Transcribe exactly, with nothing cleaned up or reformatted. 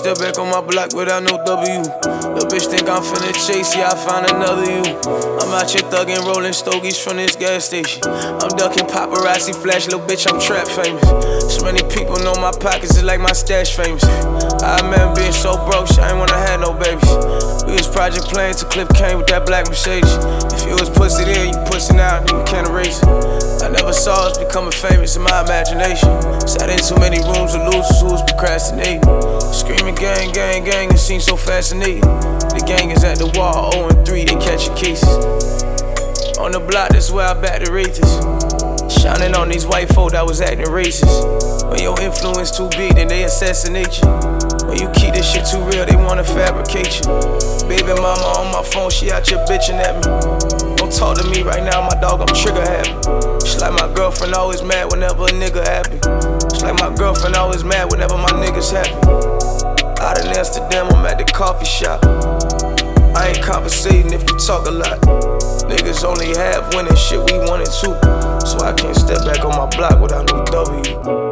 step back on my block without no W. The bitch think I'm finna chase, yeah, I found another you. I'm out here thuggin', rollin' stogies from this gas station. I'm ducking paparazzi flash, little bitch, I'm trap famous. So many people know my pockets is like my stash famous. I remember being so broke, shit, I ain't wanna have no babies. We was project playing till Cliff came with that black Mercedes. If you was pussy then, you pussin' out, then you can't erase it. I never saw us becoming famous in my imagination. Sat in too many rooms with losers who was procrastinating. Screaming gang, gang, gang, it seems so fascinating. The gang is at the wall, oh and three, they catchin' cases. On the block, that's where I back the Wraithers. Shining on these white folk that was acting racist. When your influence too big, then they assassinate you. When you keep this shit too real, they wanna fabricate you. Baby mama on my phone, she out here bitching at me. Don't talk to me right now, my dog, I'm trigger happy. It's like my girlfriend always mad whenever a nigga happy. It's like my girlfriend always mad whenever my niggas happy. Out in Amsterdam, I'm at the coffee shop. I ain't conversating if you talk a lot. Niggas only have winning shit, we wanted too. So I can't step back on my block without no W.